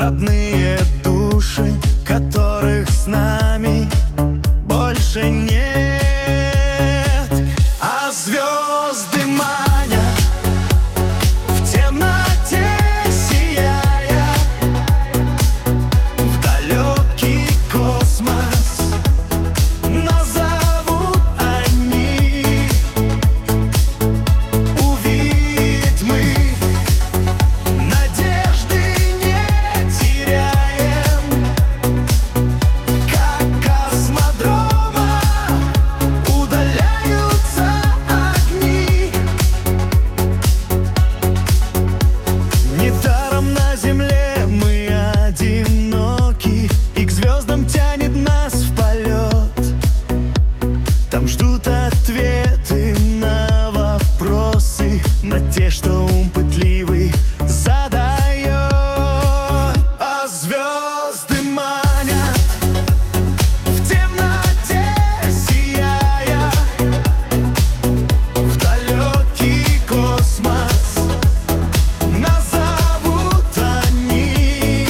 родные души, которых с нами больше нет. А звезды манят в темноте, сияя в далекий космос. Нас зовут они, увидеть мы надежды не теряем, как космодрома удаляются огни. Недаром на земле мы одиноки, и к звездам тянет нас в полет. Там ждут ответы на вопросы, на те, что ум пытливый задает. А звезды манят в темноте, сияя в далекий космос. Нас зовут они,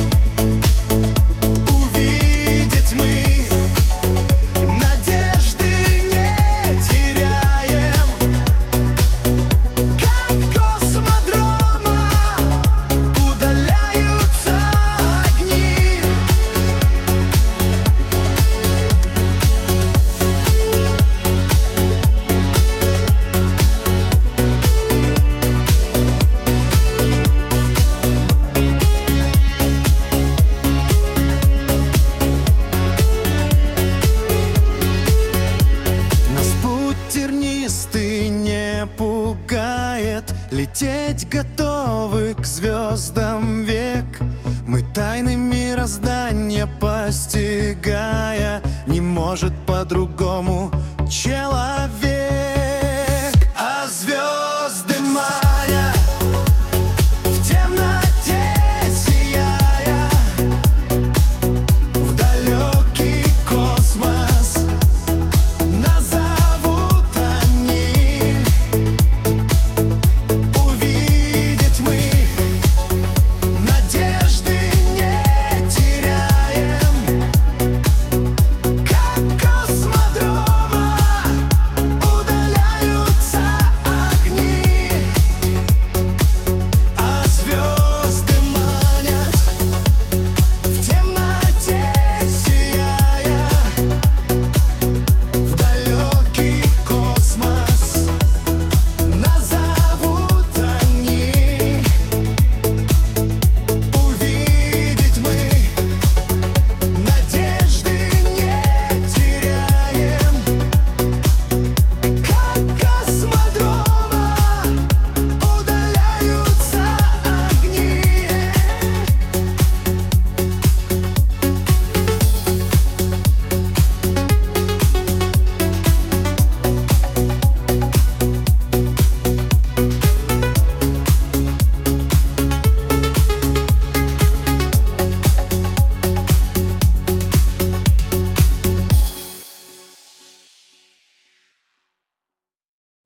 увидеть мы надежды не теряем, как космодрома удаляются огни. Нас путь тернистый не пугает, лететь готовы к звездам век. Мы тайны мироздания постигая, не может по-другому человек.